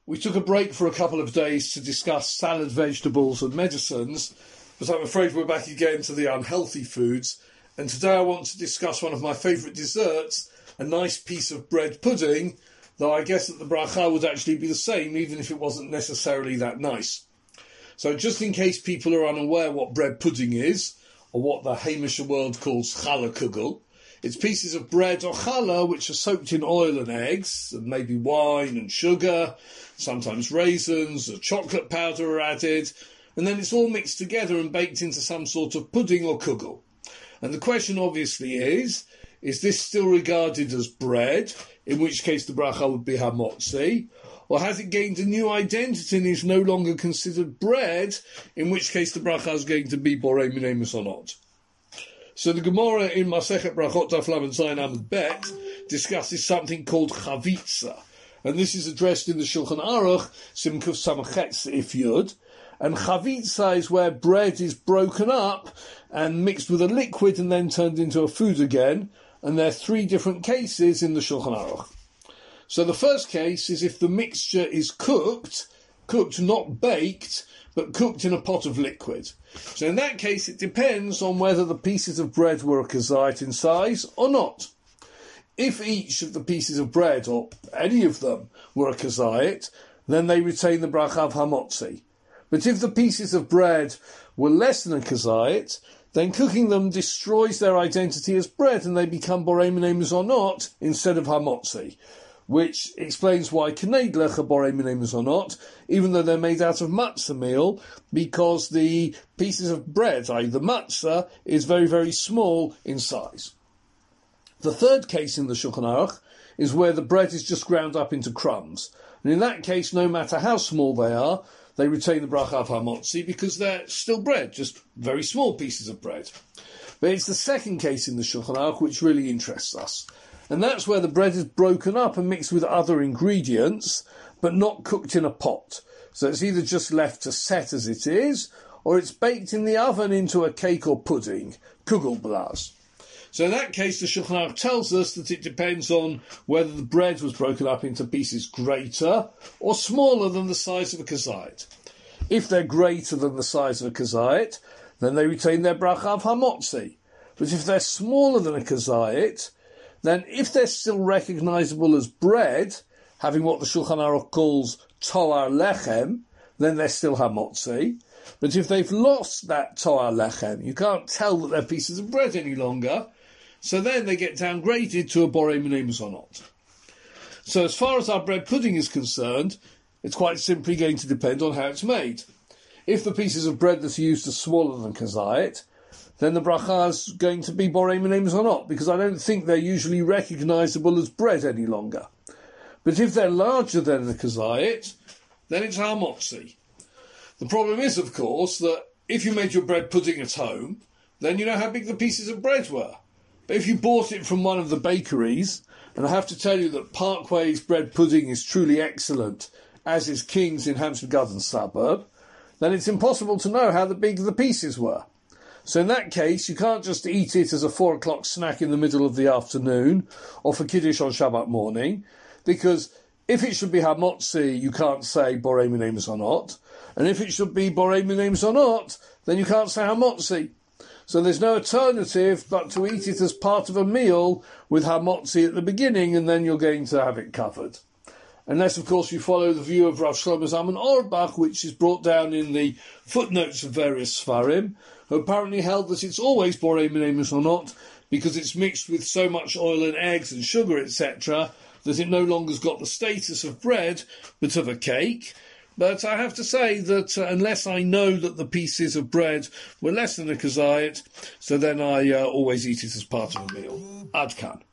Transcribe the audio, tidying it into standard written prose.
We took a break for a couple of days to discuss salad, vegetables and medicines, but I'm afraid we're back again to the unhealthy foods, and today I want to discuss one of my favourite desserts, a nice piece of bread pudding, though I guess that the bracha would actually be the same even if it wasn't necessarily that nice. So just in case people are unaware what bread pudding is, or what the Hamisher world calls challah kugel, it's pieces of bread or challah which are soaked in oil and eggs, and maybe wine and sugar, sometimes raisins or chocolate powder are added, and then it's all mixed together and baked into some sort of pudding or kugel. And the question obviously is this still regarded as bread, in which case the bracha would be hamotzi, or has it gained a new identity and is no longer considered bread, in which case the bracha is going to be borei minei mesonot? So the Gemara in Masechet Brachot Daf Lamed Zayin Amud Bet discusses something called chavitza, and this is addressed in the Shulchan Aruch Simkuf Samachetz If Yud. And chavitza is where bread is broken up and mixed with a liquid and then turned into a food again. And there are three different cases in the Shulchan Aruch. So the first case is if the mixture is cooked not baked, but cooked in a pot of liquid. So in that case, it depends on whether the pieces of bread were a kazayit in size or not. If each of the pieces of bread, or any of them, were a kazayit, then they retain the bracha of hamotzi. But if the pieces of bread were less than a kazayit, then cooking them destroys their identity as bread and they become borei minei mesonot instead of hamotzi, which explains why knedlech are borei minei mesonot, even though they're made out of matzah meal, because the pieces of bread, i.e. the matzah, is very, very small in size. The third case in the Shulchan Aruch is where the bread is just ground up into crumbs. And in that case, no matter how small they are, they retain the bracha of hamotzi because they're still bread, just very small pieces of bread. But it's the second case in the Shulchan Aruch which really interests us. And that's where the bread is broken up and mixed with other ingredients, but not cooked in a pot. So it's either just left to set as it is, or it's baked in the oven into a cake or pudding, kugelblas. So in that case, the Shulchan Aruch tells us that it depends on whether the bread was broken up into pieces greater or smaller than the size of a kazayit. If they're greater than the size of a kazayit, then they retain their bracha of hamotzi. But if they're smaller than a kazayit, then if they're still recognisable as bread, having what the Shulchan Aruch calls toar lechem, then they're still hamotzi. But if they've lost that toar lechem, you can't tell that they're pieces of bread any longer, so then they get downgraded to a borei minei mesonot. So as far as our bread pudding is concerned, it's quite simply going to depend on how it's made. If the pieces of bread that are used are smaller than kazayit, then the bracha is going to be borei minei mesonot, because I don't think they're usually recognisable as bread any longer. But if they're larger than the kazayit, then it's hamotzi. The problem is, of course, that if you made your bread pudding at home, then you know how big the pieces of bread were. But if you bought it from one of the bakeries, and I have to tell you that Parkway's bread pudding is truly excellent, as is King's in Hampstead Garden suburb, then it's impossible to know how big the pieces were. So in that case, you can't just eat it as a 4 o'clock snack in the middle of the afternoon, or for Kiddush on Shabbat morning, because if it should be hamotzi, you can't say borei minei mesonot, and if it should be borei minei mesonot, then you can't say hamotzi. So there's no alternative but to eat it as part of a meal with hamotzi at the beginning, and then you're going to have it covered. Unless, of course, you follow the view of Rav Shlomo Zalman Auerbach, which is brought down in the footnotes of various Sfarim, who apparently held that it's always borei minei mesonot because it's mixed with so much oil and eggs and sugar, etc., that it no longer has got the status of bread, but of a cake. But I have to say that unless I know that the pieces of bread were less than a kazayit, so then I always eat it as part of a meal. Ad kan.